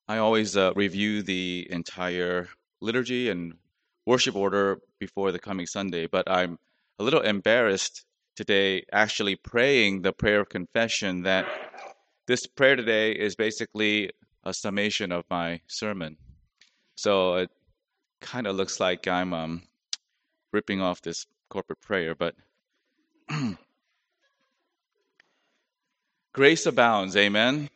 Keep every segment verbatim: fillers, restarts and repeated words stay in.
I always uh, review the entire liturgy and worship order before the coming Sunday, but I'm a little embarrassed today actually praying the prayer of confession that this prayer today is basically a summation of my sermon. So it kind of looks like I'm um, ripping off this corporate prayer, but grace abounds, amen.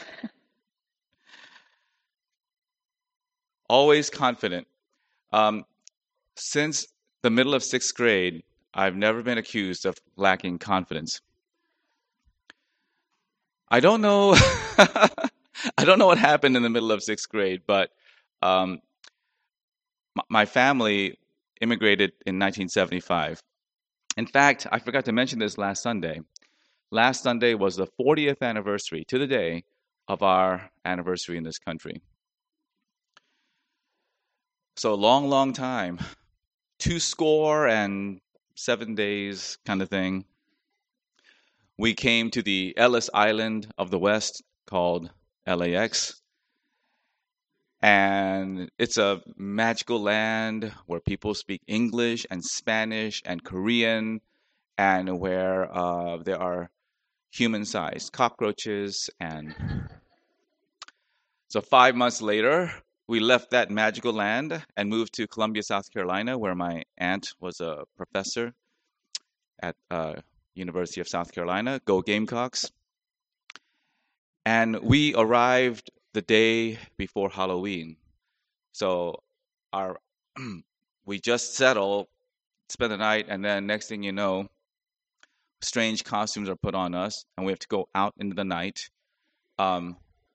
Always confident. Um, since the middle of sixth grade, I've never been accused of lacking confidence. I don't know. I don't know what happened in the middle of sixth grade, but um, m- my family immigrated in nineteen seventy-five. In fact, I forgot to mention this last Sunday. Last Sunday was the fortieth anniversary to the day of our anniversary in this country. So long, long time. Two score and seven days kind of thing. We came to the Ellis Island of the West called L A X. And it's a magical land where people speak English and Spanish and Korean, and where uh, there are human sized cockroaches. And so, five months later, we left that magical land and moved to Columbia, South Carolina, where my aunt was a professor at uh, University of South Carolina. Go Gamecocks! And we arrived the day before Halloween. So our we just settle, spend the night, and then next thing you know, strange costumes are put on us, and we have to go out into the night um,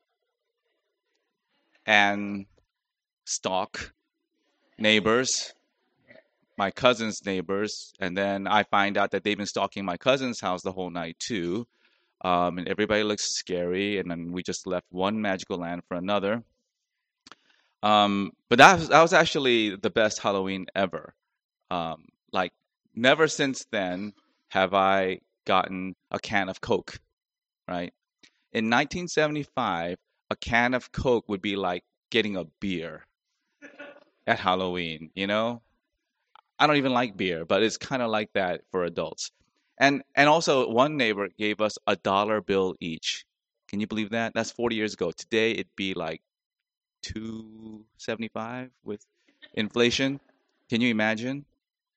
and stalk neighbors, my cousin's neighbors, and then I find out that they've been stalking my cousin's house the whole night too. Um, and everybody looks scary, and then we just left one magical land for another. Um, but that was, that was actually the best Halloween ever. Um, like, never since then have I gotten a can of Coke, right? In nineteen seventy-five, a can of Coke would be like getting a beer at Halloween, you know? I don't even like beer, but it's kind of like that for adults. And and also one neighbor gave us a dollar bill each. Can you believe that? That's forty years ago. Today it'd be like two seventy-five with inflation. Can you imagine?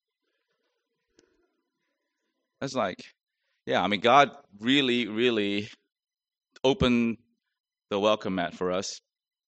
That's like, yeah, I mean, God really, really opened the welcome mat for us.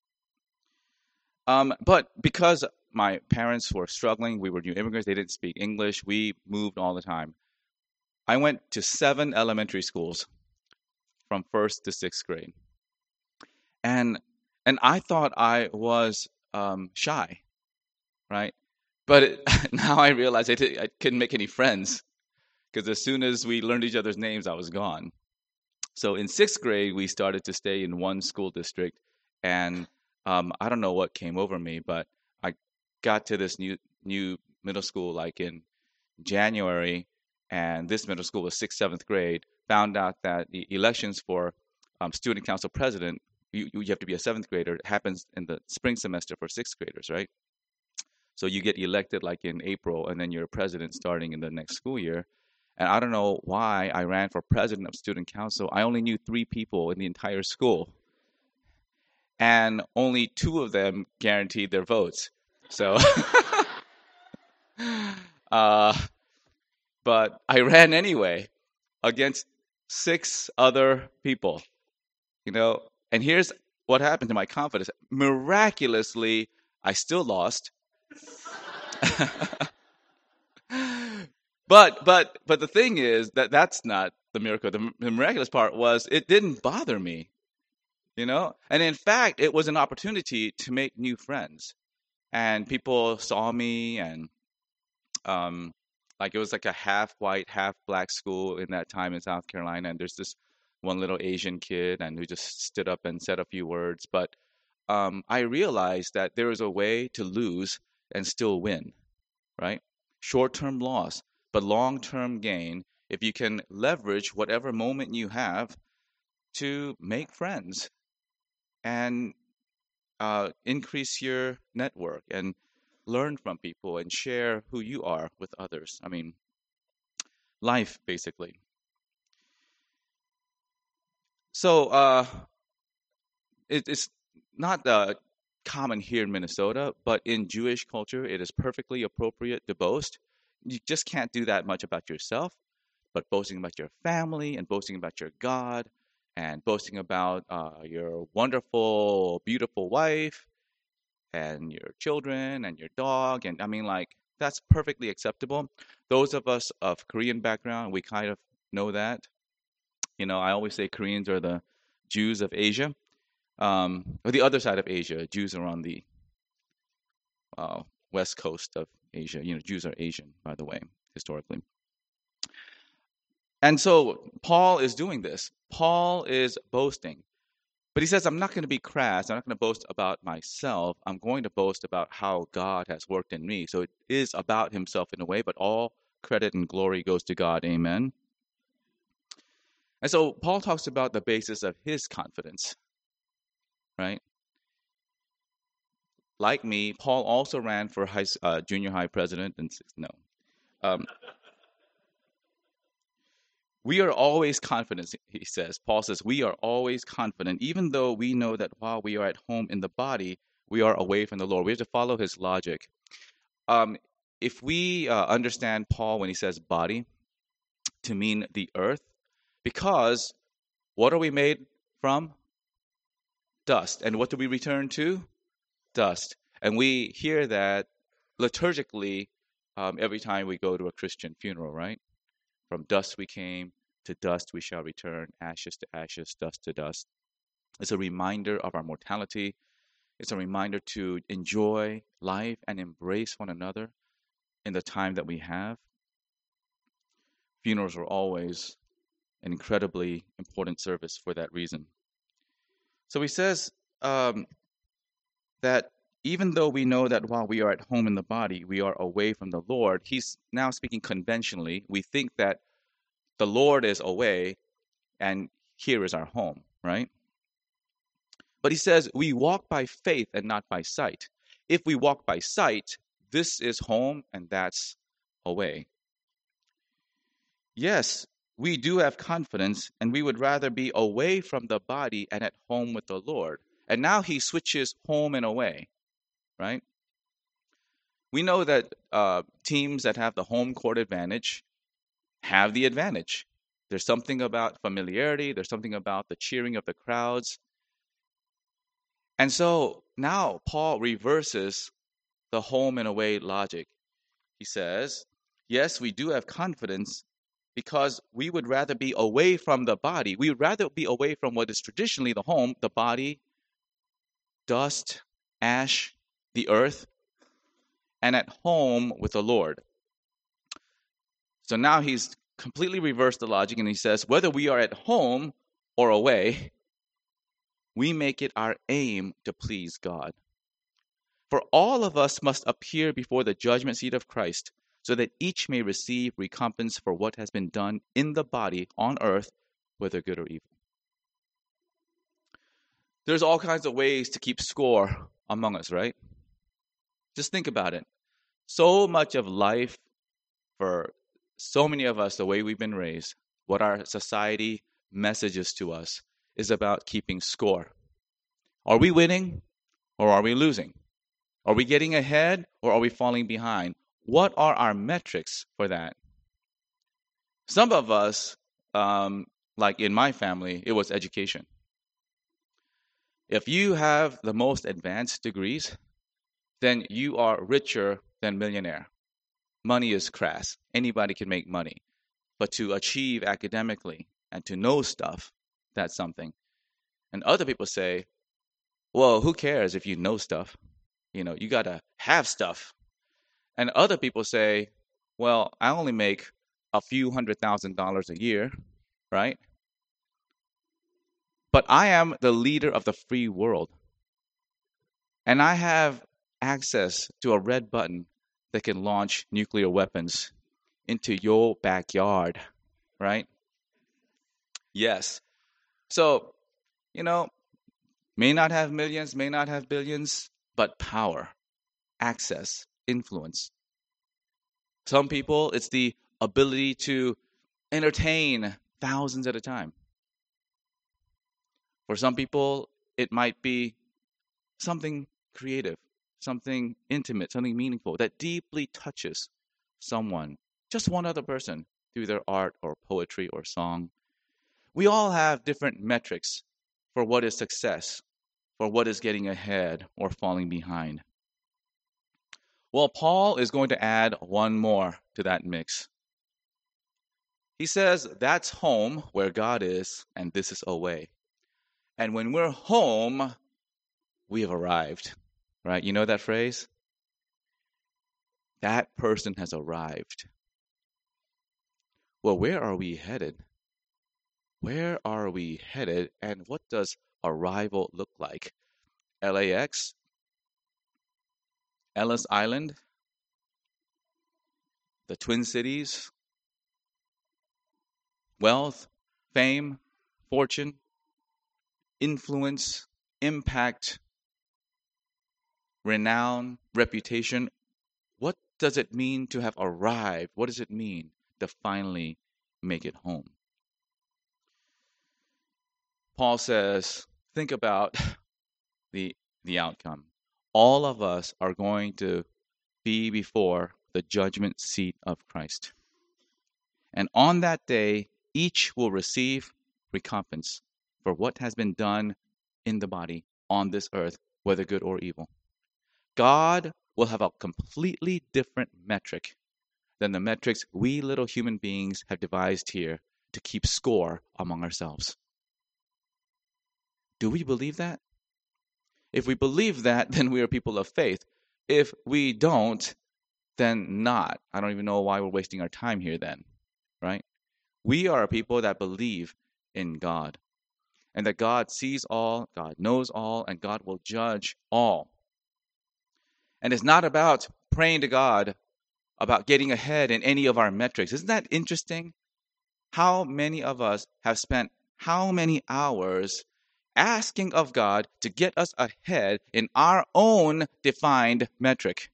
Um, but because my parents were struggling, we were new immigrants, they didn't speak English, we moved all the time. I went to seven elementary schools from first to sixth grade. And and I thought I was um, shy, right? But it, now I realize I, did, I couldn't make any friends because as soon as we learned each other's names, I was gone. So in sixth grade, we started to stay in one school district, and um, I don't know what came over me, but I got to this new new middle school like in January, and this middle school was sixth, seventh grade. Found out that the elections for um, student council president, you, you have to be a seventh grader. It happens in the spring semester for sixth graders, right? So you get elected like in April, and then you're president starting in the next school year. And I don't know why I ran for president of student council. I only knew three people in the entire school, and only two of them guaranteed their votes. So, uh, but I ran anyway against six other people, you know. And here's what happened to my confidence. Miraculously, I still lost. But but but the thing is that that's not the miracle. The, the miraculous part was it didn't bother me, you know. And in fact, it was an opportunity to make new friends. And people saw me, and um, like it was like a half white, half black school in that time in South Carolina. And there's this one little Asian kid, and who just stood up and said a few words. But um, I realized that there is a way to lose and still win, right? Short-term loss, but long-term gain if you can leverage whatever moment you have to make friends. And uh, increase your network and learn from people and share who you are with others. I mean, life basically. So uh, it, it's not uh, common here in Minnesota, but in Jewish culture, it is perfectly appropriate to boast. You just can't do that much about yourself, but boasting about your family and boasting about your God and boasting about uh, your wonderful, beautiful wife and your children and your dog. And I mean, like, that's perfectly acceptable. Those of us of Korean background, we kind of know that. You know, I always say Koreans are the Jews of Asia, um, or the other side of Asia. Jews are on the uh, west coast of Asia. You know, Jews are Asian, by the way, historically. And so Paul is doing this. Paul is boasting. But he says, I'm not going to be crass. I'm not going to boast about myself. I'm going to boast about how God has worked in me. So it is about himself in a way, but all credit and glory goes to God. Amen. And so Paul talks about the basis of his confidence, right? Like me, Paul also ran for high, uh, junior high president. And no. Um, we are always confident, he says. Paul says, we are always confident, even though we know that while we are at home in the body, we are away from the Lord. We have to follow his logic. Um, if we uh, understand Paul when he says body to mean the earth, because what are we made from? Dust. And what do we return to? Dust. And we hear that liturgically um, every time we go to a Christian funeral, right? From dust we came, to dust we shall return, ashes to ashes, dust to dust. It's a reminder of our mortality. It's a reminder to enjoy life and embrace one another in the time that we have. Funerals are always an incredibly important service for that reason. So he says um, that even though we know that while we are at home in the body, we are away from the Lord, he's now speaking conventionally. We think that the Lord is away and here is our home, right? But he says we walk by faith and not by sight. If we walk by sight, this is home and that's away. Yes, we do have confidence, and we would rather be away from the body and at home with the Lord. And now he switches home and away, right? We know that uh, teams that have the home court advantage have the advantage. There's something about familiarity. There's something about the cheering of the crowds. And so now Paul reverses the home and away logic. He says, yes, we do have confidence because we would rather be away from the body. We would rather be away from what is traditionally the home, the body, dust, ash, the earth, and at home with the Lord. So now he's completely reversed the logic and he says, whether we are at home or away, we make it our aim to please God. For all of us must appear before the judgment seat of Christ, so that each may receive recompense for what has been done in the body on earth, whether good or evil. There's all kinds of ways to keep score among us, right? Just think about it. So much of life for so many of us, the way we've been raised, what our society messages to us, is about keeping score. Are we winning or are we losing? Are we getting ahead or are we falling behind? What are our metrics for that? Some of us, um, like in my family, it was education. If you have the most advanced degrees, then you are richer than millionaire. Money is crass. Anybody can make money. But to achieve academically and to know stuff, that's something. And other people say, well, who cares if you know stuff? You know, you got to have stuff. And other people say, well, I only make a few hundred thousand dollars a year, right? But I am the leader of the free world. And I have access to a red button that can launch nuclear weapons into your backyard, right? Yes. So, you know, May not have millions, may not have billions, but power, access, influence. Some people, it's the ability to entertain thousands at a time. For some people, it might be something creative, something intimate, something meaningful that deeply touches someone, just one other person, through their art or poetry or song. We all have different metrics for what is success, for what is getting ahead or falling behind. Well, Paul is going to add one more to that mix. He says that's home where God is, and this is away. And when we're home, we have arrived, right? You know that phrase? That person has arrived. Well, where are we headed? Where are we headed, and what does arrival look like? L A X? Ellis Island? The Twin Cities? Wealth, fame, fortune, influence, impact, renown, reputation. What does it mean to have arrived? What does it mean to finally make it home? Paul says, think about the, the outcome. All of us are going to be before the judgment seat of Christ. And on that day, each will receive recompense for what has been done in the body on this earth, whether good or evil. God will have a completely different metric than the metrics we little human beings have devised here to keep score among ourselves. Do we believe that? If we believe that, then we are people of faith. If we don't, then not. I don't even know why we're wasting our time here then, right? We are a people that believe in God, and that God sees all, God knows all, and God will judge all. And it's not about praying to God about getting ahead in any of our metrics. Isn't that interesting? How many of us have spent how many hours asking of God to get us ahead in our own defined metric?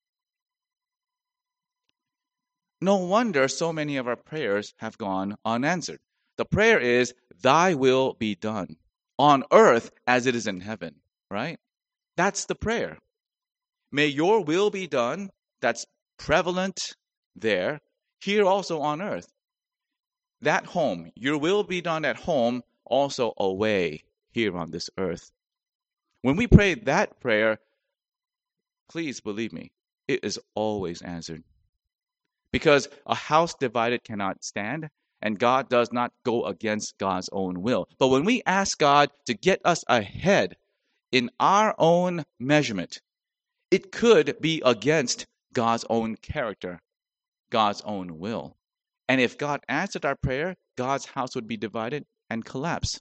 No wonder so many of our prayers have gone unanswered. The prayer is, thy will be done on earth as it is in heaven, right? That's the prayer. May your will be done. That's prevalent there, here also on earth. That home, your will be done at home, also away here on this earth. When we pray that prayer, please believe me, it is always answered. Because a house divided cannot stand, and God does not go against God's own will. But when we ask God to get us ahead in our own measurement, it could be against God's own character, God's own will. And if God answered our prayer, God's house would be divided and collapse.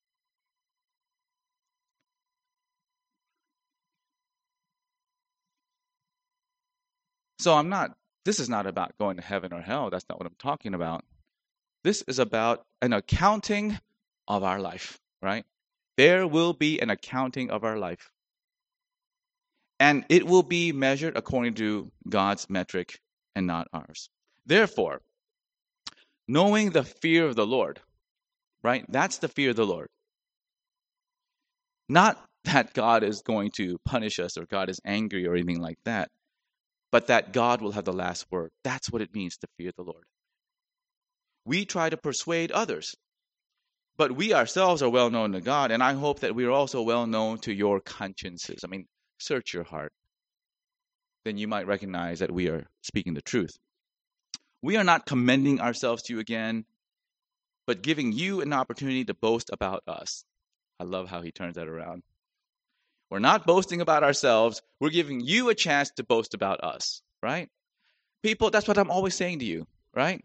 So I'm not, this is not about going to heaven or hell. That's not what I'm talking about. This is about an accounting of our life, right? There will be an accounting of our life. And it will be measured according to God's metric and not ours. Therefore, knowing the fear of the Lord, right? That's the fear of the Lord. Not that God is going to punish us or God is angry or anything like that, but that God will have the last word. That's what it means to fear the Lord. We try to persuade others, but we ourselves are well known to God, and I hope that we are also well known to your consciences. I mean, search your heart. Then you might recognize that we are speaking the truth. We are not commending ourselves to you again, but giving you an opportunity to boast about us. I love how he turns that around. We're not boasting about ourselves. We're giving you a chance to boast about us, right? People, that's what I'm always saying to you, right?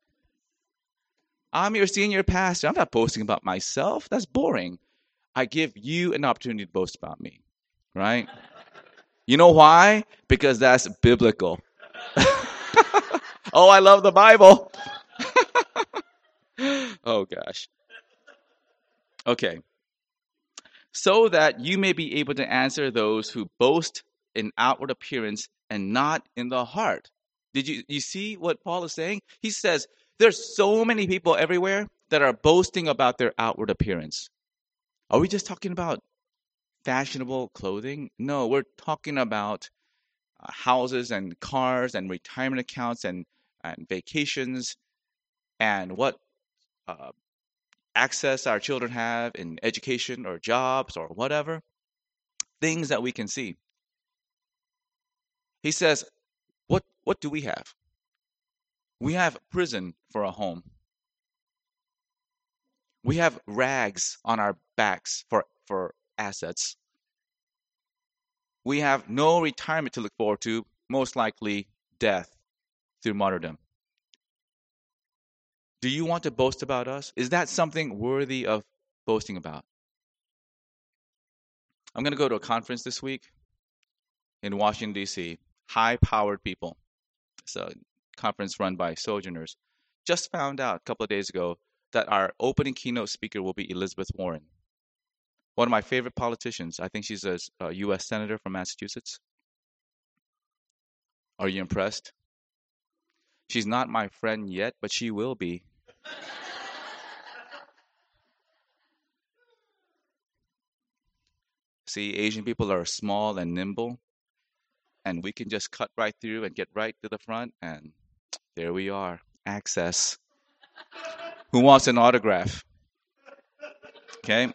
I'm your senior pastor. I'm not boasting about myself. That's boring. I give you an opportunity to boast about me, right? You know why? Because that's biblical. Oh, I love the Bible. Oh, gosh. Okay. so that you may be able to answer those who boast in outward appearance and not in the heart. Did you, you see what Paul is saying? He says there's so many people everywhere that are boasting about their outward appearance. Are we just talking about fashionable clothing? No, we're talking about uh, houses and cars and retirement accounts and, and vacations and what uh, access our children have in education or jobs or whatever, things that we can see. He says, what, what do we have? We have prison for a home. We have rags on our backs for, for assets. We have no retirement to look forward to, most likely death through martyrdom. Do you want to boast about us? Is that something worthy of boasting about? I'm going to go to a conference this week in Washington, D C High-powered people. It's a conference run by Sojourners. Just found out a couple of days ago that our opening keynote speaker will be Elizabeth Warren. One of my favorite politicians. I think she's a, a U S senator from Massachusetts. Are you impressed? She's not my friend yet, but she will be. See, Asian people are small and nimble, and we can just cut right through and get right to the front, and there we are. Access. Who wants an autograph? Okay.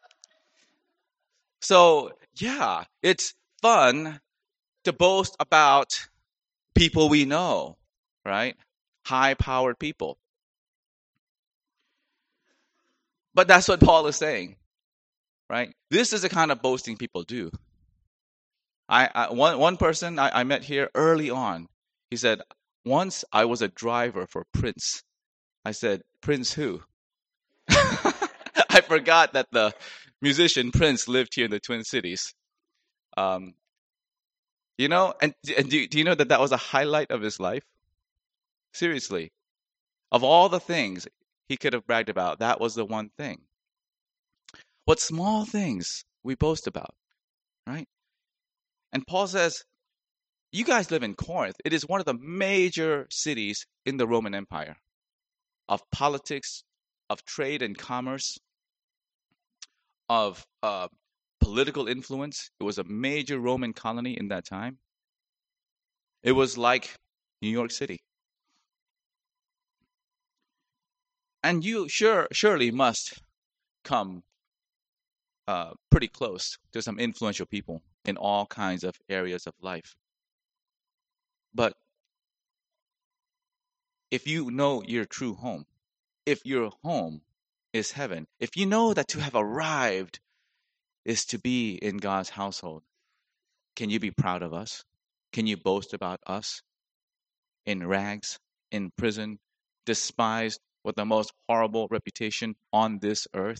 So, yeah, it's fun to boast about people we know, right? High-powered people. But that's what Paul is saying, right? This is the kind of boasting people do. I, I one one person I, I met here early on, he said, once I was a driver for Prince. I said, Prince who? I forgot that the musician Prince lived here in the Twin Cities. Um, you know, and, and do, do you know that that was a highlight of his life? Seriously. Of all the things he could have bragged about, that was the one thing. What small things we boast about, right? And Paul says, you guys live in Corinth. It is one of the major cities in the Roman Empire of politics, of trade and commerce, of uh, political influence. It was a major Roman colony in that time. It was like New York City. And you sure surely must come uh, pretty close to some influential people in all kinds of areas of life. But if you know your true home, if your home is heaven, if you know that to have arrived is to be in God's household, can you be proud of us? Can you boast about us? In rags, in prison, despised with the most horrible reputation on this earth?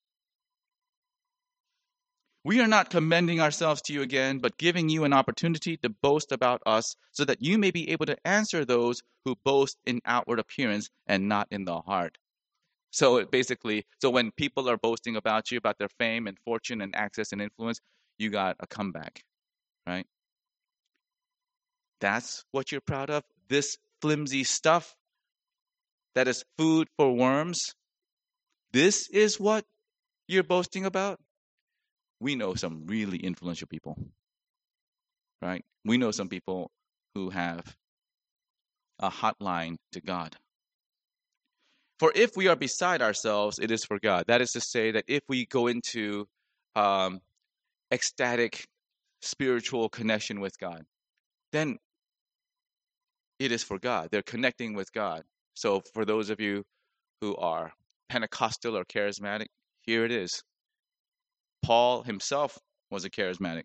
We are not commending ourselves to you again, but giving you an opportunity to boast about us so that you may be able to answer those who boast in outward appearance and not in the heart. So it basically, so when people are boasting about you, about their fame and fortune and access and influence, you got a comeback, right? That's what you're proud of? This flimsy stuff that is food for worms? This is what you're boasting about? We know some really influential people, right? We know some people who have a hotline to God. For if we are beside ourselves, it is for God. That is to say that if we go into um, ecstatic spiritual connection with God, then it is for God. They're connecting with God. So for those of you who are Pentecostal or charismatic, here it is. Paul himself was a charismatic.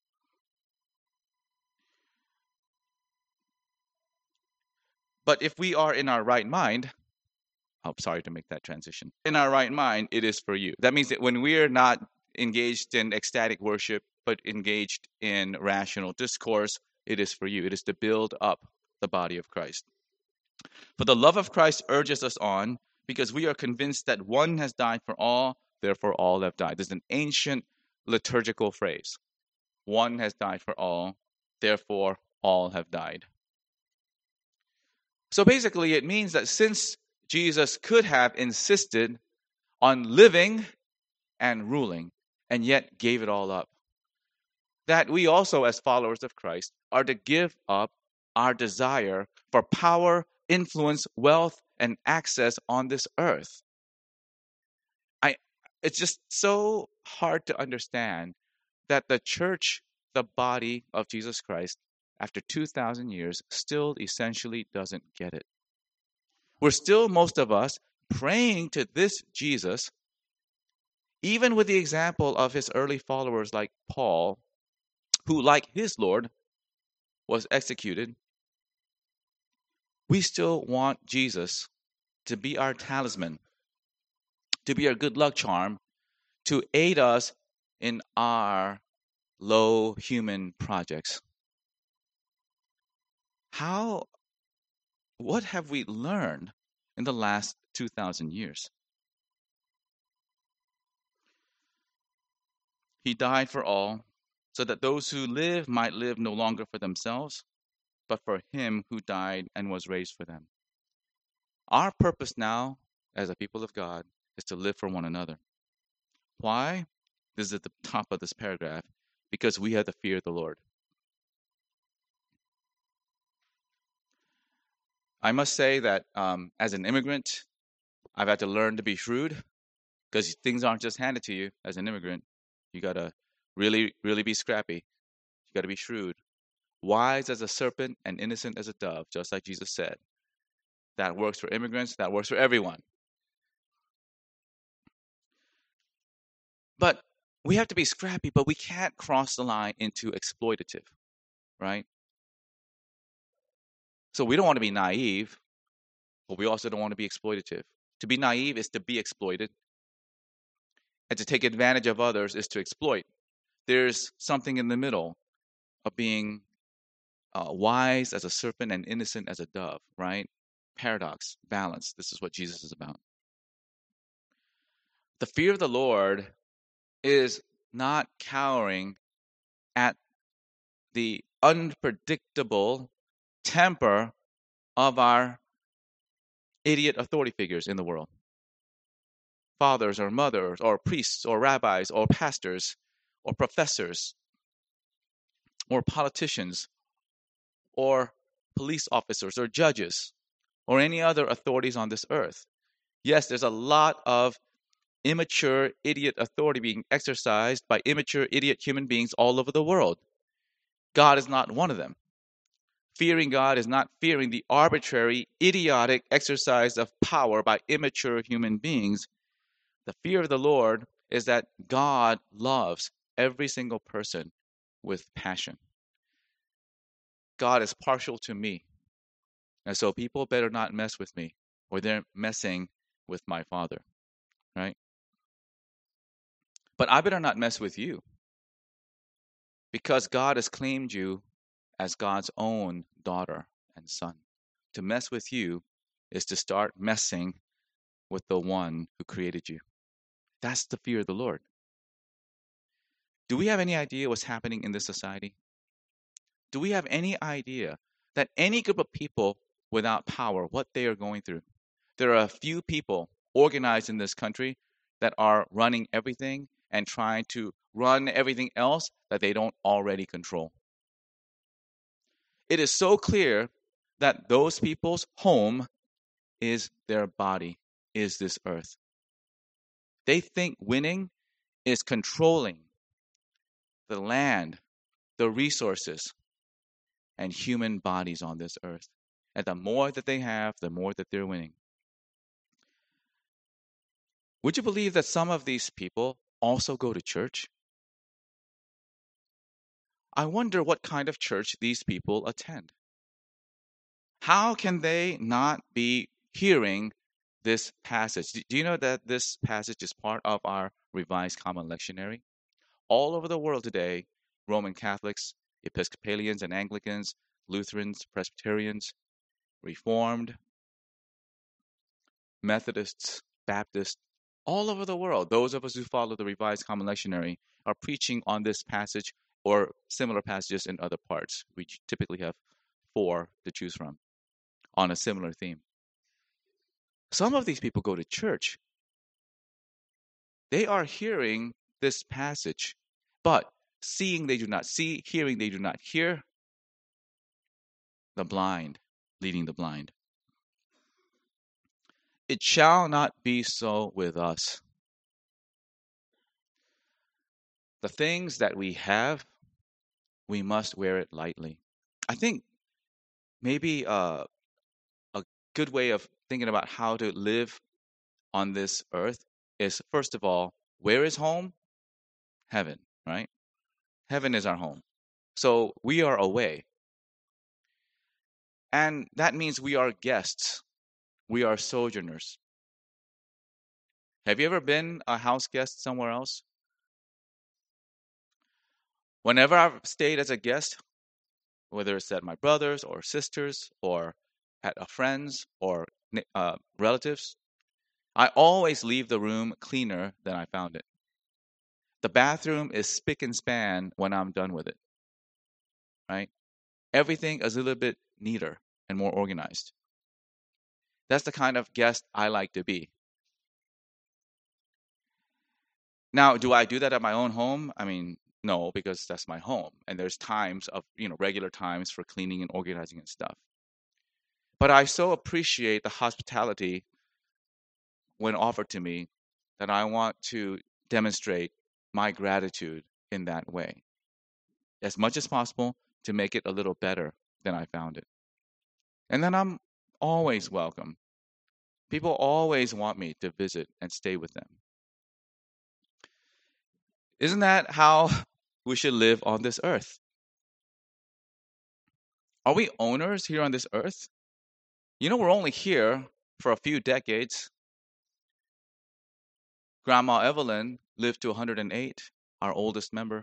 But if we are in our right mind, I'm sorry to make that transition. In our right mind, it is for you. That means that when we're not engaged in ecstatic worship, but engaged in rational discourse, it is for you. It is to build up the body of Christ. For the love of Christ urges us on, because we are convinced that one has died for all, therefore all have died. There's an ancient liturgical phrase. One has died for all, therefore all have died. So basically, it means that since Jesus could have insisted on living and ruling, and yet gave it all up, that we also, as followers of Christ, are to give up our desire for power, influence, wealth, and access on this earth. I, it's just so hard to understand that the church, the body of Jesus Christ, after two thousand years, still essentially doesn't get it. We're still, most of us, praying to this Jesus, even with the example of his early followers like Paul, who, like his Lord, was executed. We still want Jesus to be our talisman, to be our good luck charm, to aid us in our low human projects. How, what have we learned in the last two thousand years? He died for all, so that those who live might live no longer for themselves, but for him who died and was raised for them. Our purpose now, as a people of God, is to live for one another. Why? This is at the top of this paragraph. Because we have the fear of the Lord. I must say that um, as an immigrant, I've had to learn to be shrewd, because things aren't just handed to you as an immigrant. You got to really, really be scrappy. You got to be shrewd. Wise as a serpent and innocent as a dove, just like Jesus said. That works for immigrants. That works for everyone. But we have to be scrappy, but we can't cross the line into exploitative, right? So we don't want to be naive, but we also don't want to be exploitative. To be naive is to be exploited, and to take advantage of others is to exploit. There's something in the middle of being uh, wise as a serpent and innocent as a dove, right? Paradox, balance. This is what Jesus is about. The fear of the Lord is not cowering at the unpredictable temper of our idiot authority figures in the world. Fathers or mothers or priests or rabbis or pastors or professors or politicians or police officers or judges or any other authorities on this earth. Yes, there's a lot of immature, idiot authority being exercised by immature, idiot human beings all over the world. God is not one of them. Fearing God is not fearing the arbitrary, idiotic exercise of power by immature human beings. The fear of the Lord is that God loves every single person with passion. God is partial to me. And so people better not mess with me, or they're messing with my Father, right? But I better not mess with you, because God has claimed you as God's own daughter and son. To mess with you is to start messing with the one who created you. That's the fear of the Lord. Do we have any idea what's happening in this society? Do we have any idea that any group of people without power, what they are going through? There are a few people organized in this country that are running everything and trying to run everything else that they don't already control. It is so clear that those people's home is their body, is this earth. They think winning is controlling the land, the resources, and human bodies on this earth. And the more that they have, the more that they're winning. Would you believe that some of these people also go to church? I wonder what kind of church these people attend. How can they not be hearing this passage? Do you know that this passage is part of our Revised Common Lectionary? All over the world today, Roman Catholics, Episcopalians and Anglicans, Lutherans, Presbyterians, Reformed, Methodists, Baptists, all over the world, those of us who follow the Revised Common Lectionary are preaching on this passage or similar passages in other parts. We typically have four to choose from on a similar theme. Some of these people go to church. They are hearing this passage, but seeing they do not see, hearing they do not hear. The blind leading the blind. It shall not be so with us. The things that we have, we must wear it lightly. I think maybe uh, a good way of thinking about how to live on this earth is, first of all, where is home? Heaven, right? Heaven is our home. So we are away. And that means we are guests. We are sojourners. Have you ever been a house guest somewhere else? Whenever I've stayed as a guest, whether it's at my brother's or sister's or at a friend's or uh, relatives, I always leave the room cleaner than I found it. The bathroom is spick and span when I'm done with it, right? Everything is a little bit neater and more organized. That's the kind of guest I like to be. Now, do I do that at my own home? I mean, no, because that's my home. And there's times of, you know, regular times for cleaning and organizing and stuff. But I so appreciate the hospitality when offered to me that I want to demonstrate my gratitude in that way, as much as possible, to make it a little better than I found it. And then I'm always welcome. People always want me to visit and stay with them. Isn't that how we should live on this earth? Are we owners here on this earth? You know, we're only here for a few decades. Grandma Evelyn lived to one hundred eight, our oldest member.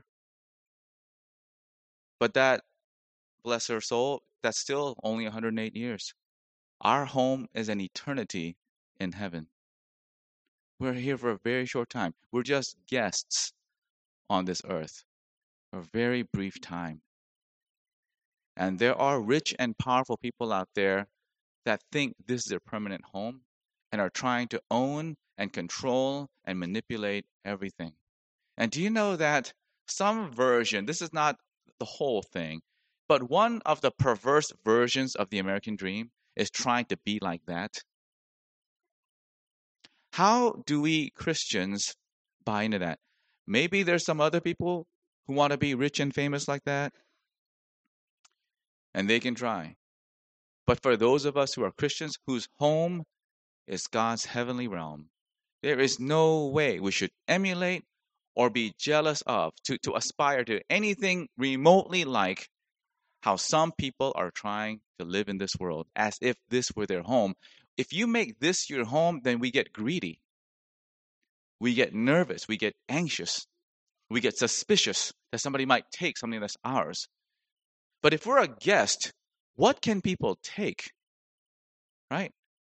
But that, bless her soul, that's still only one hundred eight years. Our home is an eternity in heaven. We're here for a very short time. We're just guests on this earth for a very brief time. And there are rich and powerful people out there that think this is their permanent home and are trying to own and control and manipulate everything. And do you know that some version, this is not the whole thing, but one of the perverse versions of the American dream is trying to be like that? How do we Christians buy into that? Maybe there's some other people who want to be rich and famous like that, and they can try. But for those of us who are Christians, whose home is God's heavenly realm, there is no way we should emulate or be jealous of, to, to aspire to anything remotely like how some people are trying to live in this world, as if this were their home. If you make this your home, then we get greedy. We get nervous. We get anxious. We get suspicious that somebody might take something that's ours. But if we're a guest, what can people take? Right?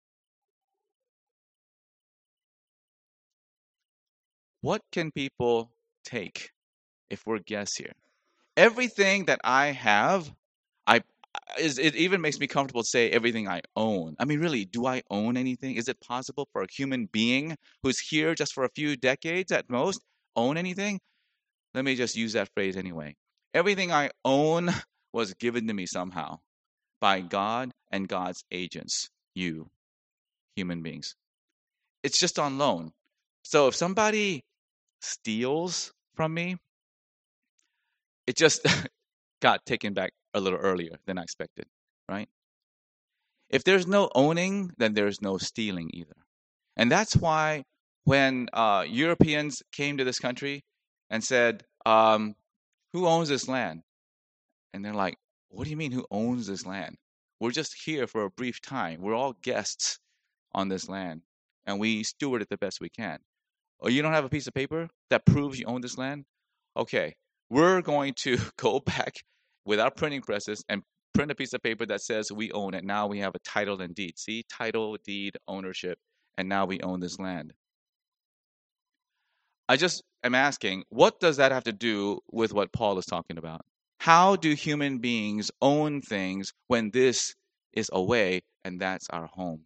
What can people take if we're guests here? Everything that I have, I is it even makes me comfortable to say everything I own. I mean, really, do I own anything? Is it possible for a human being who's here just for a few decades at most own anything? Let me just use that phrase anyway. Everything I own was given to me somehow by God and God's agents, you, human beings. It's just on loan. So if somebody steals from me, it just got taken back a little earlier than I expected, right? If there's no owning, then there's no stealing either. And that's why when uh, Europeans came to this country and said, um, who owns this land? And they're like, what do you mean who owns this land? We're just here for a brief time. We're all guests on this land, and we steward it the best we can. Oh, you don't have a piece of paper that proves you own this land? Okay, we're going to go back with our printing presses and print a piece of paper that says we own it. Now we have a title and deed. See, title, deed, ownership, and now we own this land. I just am asking, what does that have to do with what Paul is talking about? How do human beings own things when this is away and that's our home?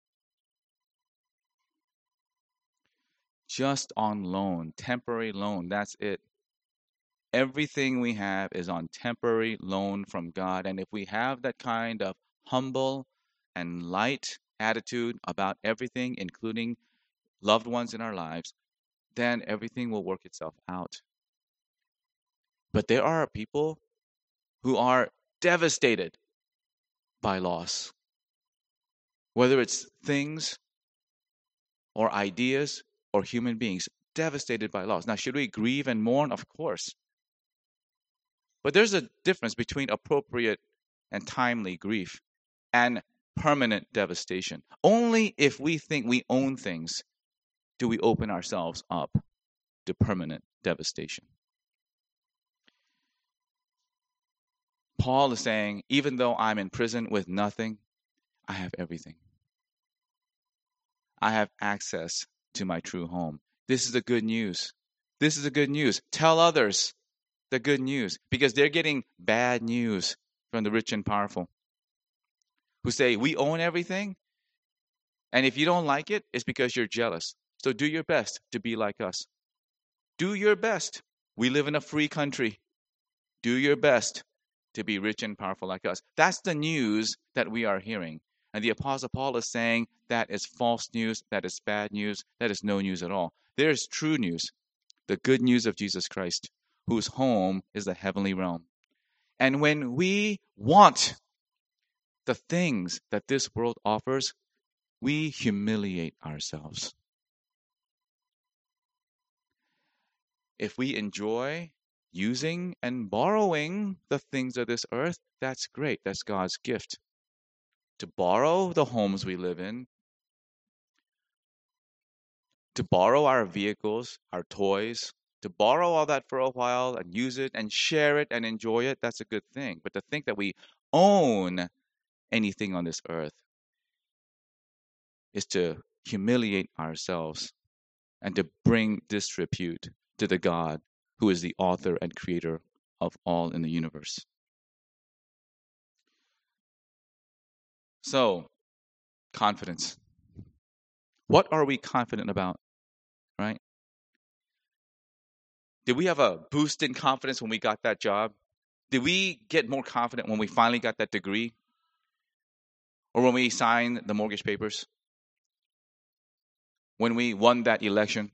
Just on loan, temporary loan, that's it. Everything we have is on temporary loan from God. And if we have that kind of humble and light attitude about everything, including loved ones in our lives, then everything will work itself out. But there are people who are devastated by loss, whether it's things or ideas or human beings, devastated by loss. Now, should we grieve and mourn? Of course. But there's a difference between appropriate and timely grief and permanent devastation. Only if we think we own things do we open ourselves up to permanent devastation. Paul is saying, even though I'm in prison with nothing, I have everything. I have access to my true home. This is the good news. This is the good news. Tell others the good news, because they're getting bad news from the rich and powerful who say, we own everything, and if you don't like it, it's because you're jealous. So do your best to be like us. Do your best. We live in a free country. Do your best to be rich and powerful like us. That's the news that we are hearing. And the Apostle Paul is saying that is false news, that is bad news, that is no news at all. There is true news, the good news of Jesus Christ, whose home is the heavenly realm. And when we want the things that this world offers, we humiliate ourselves. If we enjoy using and borrowing the things of this earth, that's great. That's God's gift. To borrow the homes we live in, to borrow our vehicles, our toys, to borrow all that for a while and use it and share it and enjoy it, that's a good thing. But to think that we own anything on this earth is to humiliate ourselves and to bring disrepute to the God who is the author and creator of all in the universe. So, confidence. What are we confident about, right? Did we have a boost in confidence when we got that job? Did we get more confident when we finally got that degree? Or when we signed the mortgage papers? When we won that election?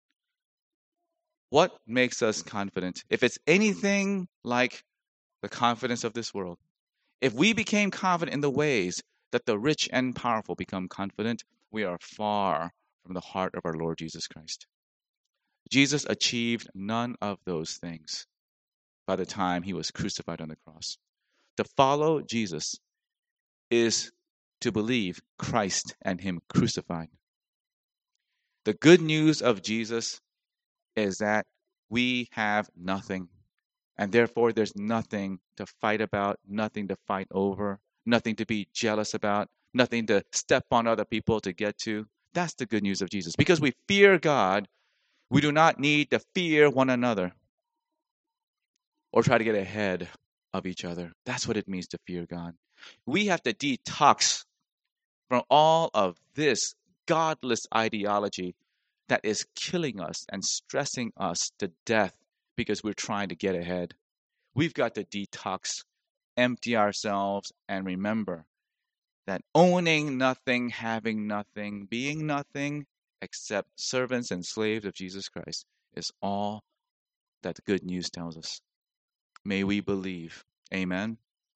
What makes us confident? If it's anything like the confidence of this world, if we became confident in the ways that the rich and powerful become confident, we are far from the heart of our Lord Jesus Christ. Jesus achieved none of those things by the time he was crucified on the cross. To follow Jesus is to believe Christ and him crucified. The good news of Jesus is that we have nothing, and therefore there's nothing to fight about, nothing to fight over, nothing to be jealous about, nothing to step on other people to get to. That's the good news of Jesus. Because we fear God, we do not need to fear one another or try to get ahead of each other. That's what it means to fear God. We have to detox from all of this godless ideology that is killing us and stressing us to death because we're trying to get ahead. We've got to detox, empty ourselves, and remember that owning nothing, having nothing, being nothing except servants and slaves of Jesus Christ is all that the good news tells us. May we believe. Amen.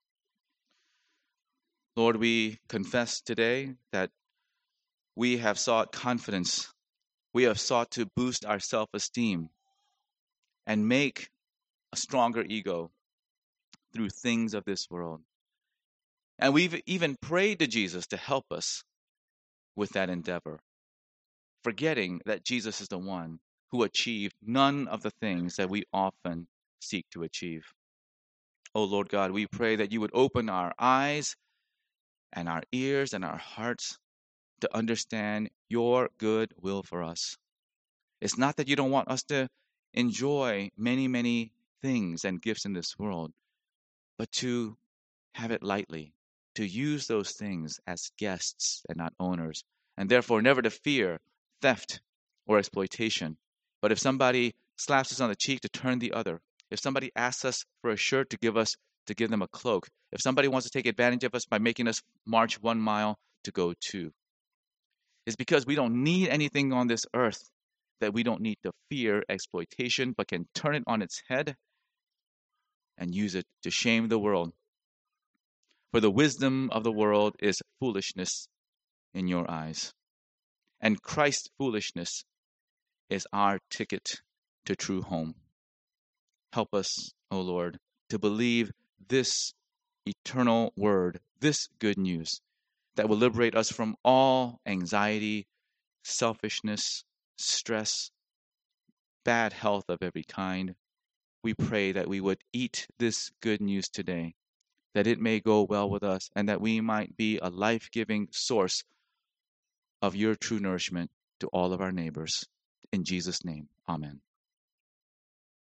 Lord, we confess today that we have sought confidence. We have sought to boost our self-esteem and make a stronger ego through things of this world. And we've even prayed to Jesus to help us with that endeavor, forgetting that Jesus is the one who achieved none of the things that we often seek to achieve. Oh Lord God, we pray that you would open our eyes and our ears and our hearts to understand your good will for us. It's not that you don't want us to enjoy many, many things and gifts in this world, but to have it lightly, to use those things as guests and not owners, and therefore never to fear theft or exploitation. But if somebody slaps us on the cheek, to turn the other. If somebody asks us for a shirt, to give us to give them a cloak. If somebody wants to take advantage of us by making us march one mile, to go two. It's because we don't need anything on this earth that we don't need to fear exploitation, but can turn it on its head and use it to shame the world. For the wisdom of the world is foolishness in your eyes. And Christ's foolishness is our ticket to true home. Help us, O Lord, to believe this eternal word, this good news that will liberate us from all anxiety, selfishness, stress, bad health of every kind. We pray that we would eat this good news today, that it may go well with us, and that we might be a life-giving source of your true nourishment to all of our neighbors. In Jesus' name, amen.